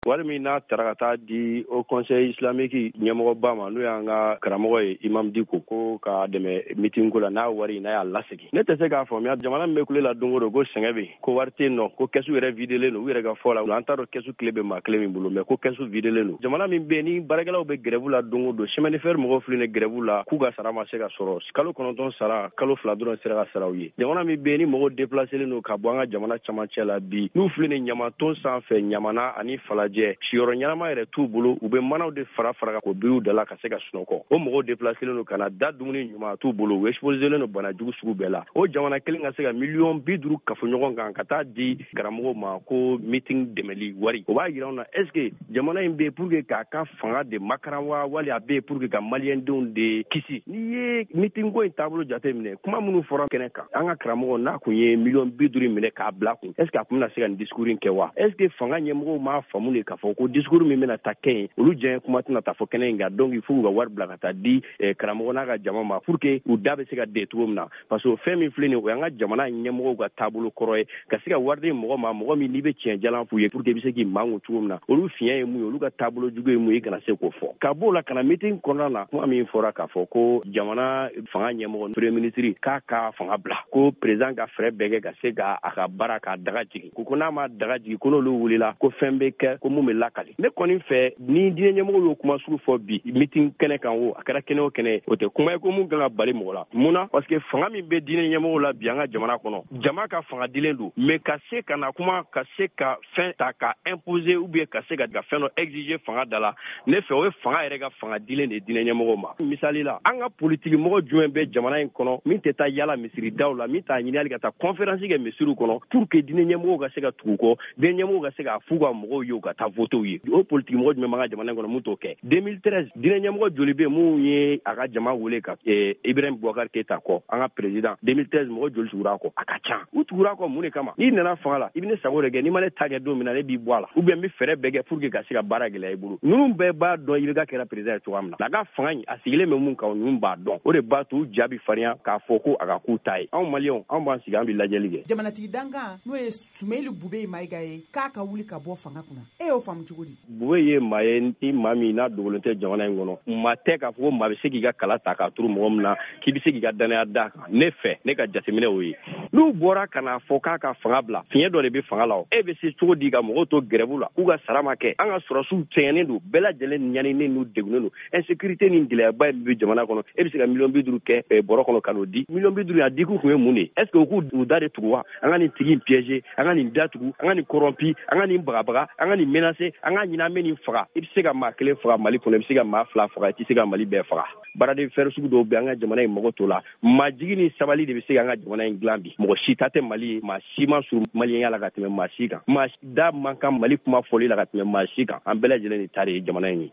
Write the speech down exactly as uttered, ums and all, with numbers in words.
wari min n'a taara ka taa di au conseil islamique ɲɛmɔgɔba ma n'o y'an ka karamɔgɔ ye Imam Diko ko ka dɛmɛ meeting ko la n'a wari n'a y'a lasegin ne tɛ se k'a faamuya jamana min bɛ kule la don o don ko sɛgɛn bɛ ko wari tɛ yen nɔ ko kɛsu yɛrɛ videlen don u yɛrɛ ka fɔ la an t'a dɔn kɛsu tile bɛ maa kelen min bolo mais ko kɛsu videlen don jamana min bɛ yen ni baarakɛlaw bɛ grève la don o don chemin de fer mɔgɔw filɛ nin grève la k'u ka sara ma se ka sɔrɔ kalo kɔnɔntɔn sara kalo fila dɔrɔn sera ka sara u ye jamana min bɛ yen ni mɔgɔw déplacelen don ka bɔ an ka jamana camancɛ la bi n'u filɛ nin ɲamanton sanfɛ ɲamana ani falajɛ siyɔrɔ ɲɛnama yɛrɛ t'u bolo u bɛ manaw de fara fara ko biriw da la ka se ka sunɔgɔ o mɔgɔw déplacelen don ka na da dumuni ɲuman t'u bolo u exposelen don bana jugu sugu bɛɛ la o jamana kelen ka se ka miliyɔn bi duuru kafo ɲɔgɔn kan ka taa di karamɔgɔw ma ko meeting dɛmɛli wari o b'a yira anw na est ce que jamana in bɛ yen pour que k'a ka fanga de makaran wa wali a bɛ yen pour que ka maliyɛndenw de kisi n'i ye meeting ko in taabolo jate minɛ kuma minnu fɔra kɛnɛ kan an ka karamɔgɔ n'a kun ye miliyɔn bi duuru minɛ k'a bila kun est ce que a kun bɛna se ka nin discours in kɛ wa est ce que fanga ɲɛmɔgɔw m'a faamu de k'a fɔ ko discours min bɛna ta kɛ yen olu diɲɛ kuma tɛna taa fɔ kɛnɛ in kan donc il faut k'u ka wari bila ka taa di karamɔgɔ n'a ka jama ma pour que u da bɛ se ka den cogo min na parce que fɛn min filɛ nin o y'an ka jamana ɲɛmɔgɔw ka taabolo kɔrɔ ye ka se ka wari di mɔgɔ ma mɔgɔ min n'i bɛ tiɲɛ jalan f'u ye pour que i bɛ se k'i mango cogo min na olu fiɲɛ ye mun ye olu ka taabolo jugu ye mun ye i kana se k'o fɔ ka b'o la ka na meeting kɔnɔna na kuma min fɔra k'a fɔ ko jamana fanga ɲɛmɔgɔ premier ministre k'a ka fanga bila ko président ka fɛɛrɛ bɛɛ kɛ ka se ka a ka baara k'a daga jigin ko n'a ma daga jigin ko n'olu wulila ko fɛn bɛ kɛ ko mun bɛ lakali ne kɔni fɛ ni diinɛ ɲɛmɔgɔw y'o kuma sugu fɔ bi meeting kɛnɛ kan o a kɛra kɛnɛ o kɛnɛ o tɛ kuma ye ko mun kan ka bali mɔgɔ la mun na parce que fanga min bɛ diinɛ ɲɛmɔgɔw la bi an ka jamana kɔnɔ jama ka fanga dilen don mais ka se ka na kuma ka se ka fɛn ta ka imposer ou bien ka se ka fɛn dɔ exiger fanga da la ne fɛ o ye fanga yɛrɛ ka fanga dilen de diinɛ ɲɛmɔgɔw ma misali la an ka politiki mɔgɔ jumɛn bɛ jamana in kɔnɔ min tɛ taa yala misiri daw la min t'a ɲini hali ka taa conférence kɛ misiriw kɔnɔ pour que diinɛ ɲɛmɔgɔw ka se ka tugu kɔ diinɛ ɲɛmɔgɔw ka se ka f'u ka mɔgɔw ye u ka taa votew ye o politiki mɔgɔ jumɛn b'an ka jamana in kɔnɔ mun t'o kɛ deux mille treize diinɛ ɲɛmɔgɔ joli bɛ mun ye a ka jama wele ka Ibrahim Boubacar Keita kɔ an ka président deux mille treize mɔgɔ joli tugura kɔ a ka ca u tugura kɔ mun de kama n'i nana fanga la i bɛ ne sago de kɛ n'i ma ne ta kɛ don min na ne b'i bɔ a la ou bien n bɛ fɛɛrɛ bɛɛ kɛ pour que ka se ka baara gɛlɛya i bolo ninnu bɛɛ b'a dɔn I B K kɛra président ye cogoya min na a ka fanga in a sigilen bɛ mun kan ninnu b'a dɔn o de b'a to u ja bɛ farinya k'a fɔ ko a ka k'u ta ye anw maliyɛnw anw b'an sigi an bɛ lajɛli kɛ jamanatigi dankan n'o ye Sumailu Bube Mayiga ye k'a ka wuli ka bɔ fanga kunna e y'o faamu cogo di Bube ye maa ye ni maa min n'a dogolen tɛ jamana in kɔnɔ maa tɛ k'a fɔ ko maa bɛ se k'i ka kala ta k'a turu mɔgɔ min na k'i bɛ se k'i ka danaya da kan ne fɛ ne ka jateminɛ o ye n'u bɔra ka n'a fɔ k'a ka fanga bila fiɲɛ dɔ de bɛ fanga la o e bɛ se cogo di ka mɔgɔw to grève la k'u ka sara ma kɛ an ka sɔrɔsiw sɛgɛnnen don bɛɛ lajɛlen ɲaninen n'u degunnen don insécurité ni gɛlɛyaba in bɛ jamana kɔnɔ e bɛ se ka miliyɔn bi duuru kɛ bɔrɔ kɔnɔ ka n'o di miliyɔn bi duuru a di kun ye mun de est ce que u k'u da de tugu wa an ka nin tigi in piéger an ka nin da tugu an ka nin corrompu an ka nin bagabaga an ka nin menacer an ka ɲinɛ an bɛ nin faga i bɛ se ka maa kelen faga Mali kɔnɔ i bɛ se ka maa fila faga i tɛ se ka Mali bɛɛ faga baaraden fɛrɛ sugu dɔw bɛ an ka jamana in mago t'o la majigi ni sabali de bɛ se ka an ka jamana in dilan bi mɔgɔ si ta tɛ Mali ye maa si ma surun maliyɛnya la ka tɛmɛ maa si kan maa da man kan Mali kuma fɔli la ka tɛmɛ maa si kan an bɛɛ lajɛlen de ta de ye jamana in ye